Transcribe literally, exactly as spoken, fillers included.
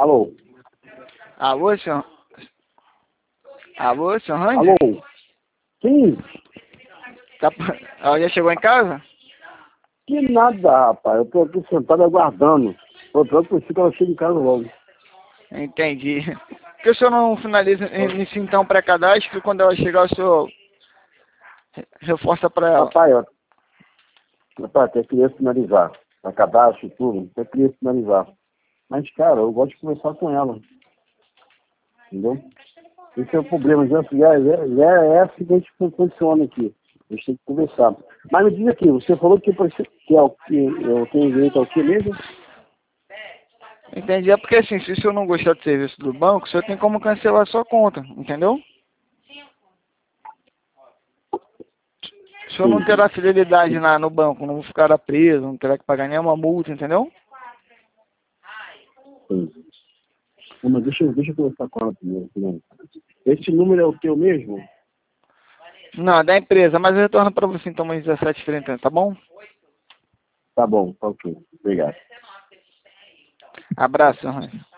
Alô? Alô, senhor? Alô, senhor Randy? Alô? Sim? Tá... Ela já chegou em casa? Que nada, rapaz. Eu tô aqui sentado aguardando. Tô pronto por si que ela chegue em casa logo. Entendi. Por que o senhor não finaliza nisso então pré-cadastro e quando ela chegar o senhor reforça para ela? Rapaz, ó. Rapaz, até queria finalizar. Pra cadastro e tudo, até queria finalizar. Mas, cara, eu gosto de conversar com ela. Entendeu? Esse é o problema. Já, já, já, já é assim que a gente funciona aqui. A gente tem que conversar. Mas me diz aqui, você falou que, que, é o, que eu tenho direito ao que mesmo? Entendi. É porque assim, se o senhor não gostar do serviço do banco, o senhor tem como cancelar a sua conta, entendeu? O senhor não terá fidelidade na, no banco, não ficará preso, não terá que pagar nenhuma multa, entendeu? Sim. Não, mas deixa, eu- deixa eu conversar com ela primeiro. Né? Esse número é o teu mesmo? Não, é da empresa, mas eu retorno para você então às dezessete e trinta, tá bom? Tá bom, tá ok. Obrigado. Abraço, senhor Randy.